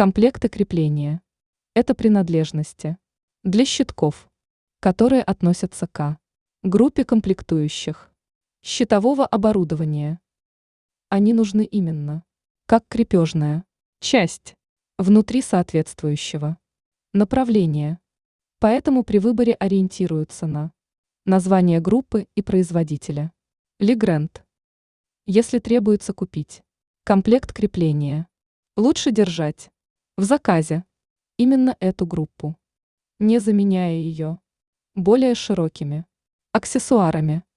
Комплекты крепления. Это принадлежности для щитков, которые относятся к группе комплектующих щитового оборудования. Они нужны именно как крепежная часть внутри соответствующего направления. Поэтому при выборе ориентируются на название группы и производителя. Легренд. Если требуется купить комплект крепления, лучше держать в заказе именно эту группу, не заменяя ее более широкими аксессуарами.